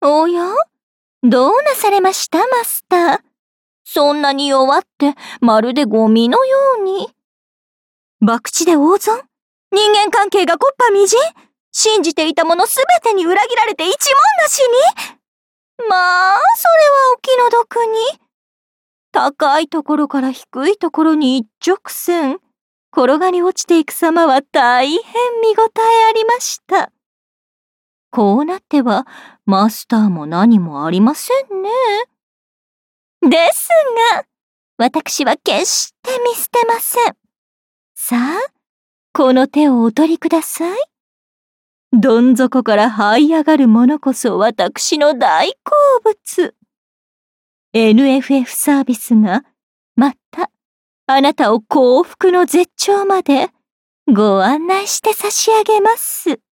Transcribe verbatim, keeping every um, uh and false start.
おや？どうなされました、マスター。そんなに弱って、まるでゴミのように。博打で大損？人間関係が木っ端みじん？信じていたものすべてに裏切られて一文なしに？まあ、それはお気の毒に。高いところから低いところに一直線、転がり落ちていく様は大変見応えありました。こうなっては、マスターも何もありませんね。ですが、私は決して見捨てません。さあ、この手をお取りください。どん底から這い上がるものこそ私の大好物。エヌエフエフ サービスが、また、あなたを幸福の絶頂までご案内して差し上げます。